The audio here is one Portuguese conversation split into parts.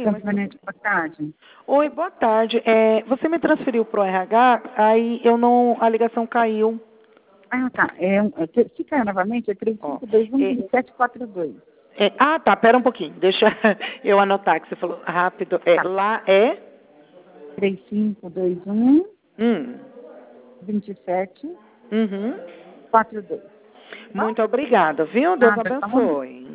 Sanfonete, boa tarde. Oi, boa tarde. Você me transferiu para o RH, aí eu não, a ligação caiu. Ah, tá. Se caiu novamente, é Ó, 3521-2742. tá, pera um pouquinho, deixa eu anotar que você falou rápido. Tá. Lá é... 3521 Hum, 27 uhum. 42. Tá? Muito obrigada, viu? Deus Nada, só um momento. abençoe.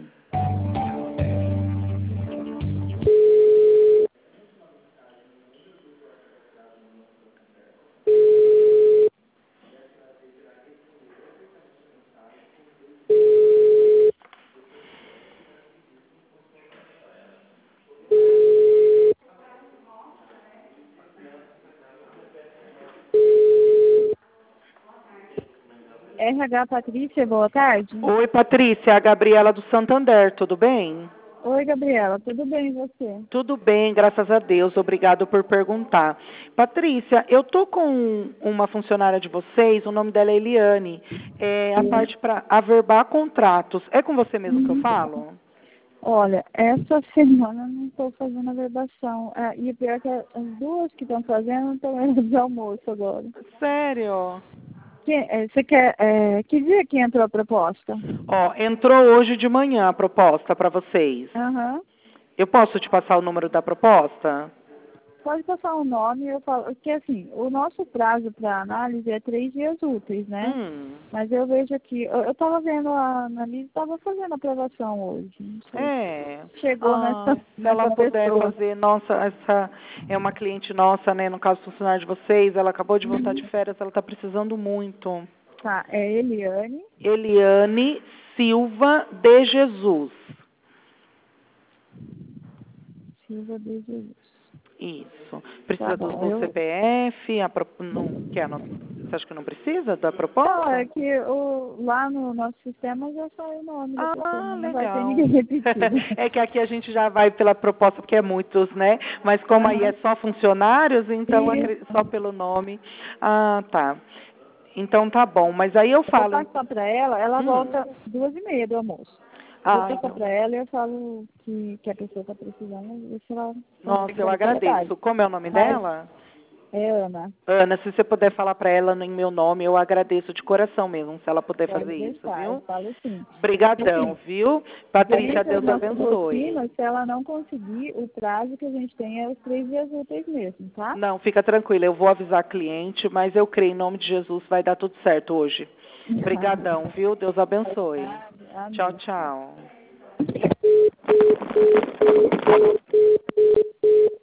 RH Patrícia, boa tarde. Oi, Patrícia, a Gabriela do Santander, tudo bem? Oi, Gabriela, tudo bem e você? Tudo bem, graças a Deus. Obrigado por perguntar. Patrícia, eu tô com uma funcionária de vocês, o nome dela é Eliane. A parte para averbar contratos. É com você mesmo que eu falo? Olha, essa semana eu não estou fazendo a verbação. E o pior é que as duas que estão fazendo estão indo de almoço agora. Sério? Você quer... que dia que entrou a proposta? Ó, entrou hoje de manhã a proposta para vocês. Aham. Eu posso te passar o número da proposta? Pode passar o nome, eu falo, porque assim, o nosso prazo para análise é 3 dias úteis, né? Hum. Mas eu vejo aqui, eu estava vendo a Annalise, estava fazendo a aprovação hoje. Não sei se chegou Ah, se ela nessa puder pessoa. fazer, nossa, essa é uma cliente nossa, né? No caso funcionário de vocês, ela acabou de voltar de férias, ela está precisando muito. Tá, é Eliane. Eliane Silva de Jesus. Silva de Jesus. Isso. Tá Precisa do bom, CPF, não, você acha que não precisa da Não, é proposta? que lá no nosso sistema já saiu o nome da pessoa, Ah, não vai ter legal. ninguém repetido. É que aqui a gente já vai pela proposta, porque é muitos, né? Mas como aí é Aham. só funcionários, então só Isso. pelo nome. Ah, tá. Então tá bom. Mas aí eu Eu vou falo. passar para ela, ela Hum. volta 2h30 do almoço. Eu vou Ah, passar então. para ela e eu falo que a pessoa está precisando, ver se ela Nossa, consegue eu fazer pela tarde. agradeço. Como é o nome Mas dela? é Ana, Ana, se você puder falar para ela em meu nome, eu agradeço de coração mesmo, se ela puder pode fazer isso, deixar, eu viu? falo sim. Obrigadão, Assim, viu? Patrícia, dentro da Deus nossa abençoe. rotina, se ela não conseguir, o prazo que a gente tem é os 3 dias úteis mesmo, tá? Não, fica tranquila, eu vou avisar a cliente, mas eu creio em nome de Jesus, vai dar tudo certo hoje. Obrigadão, viu? Deus abençoe. Tchau, Amém. tchau.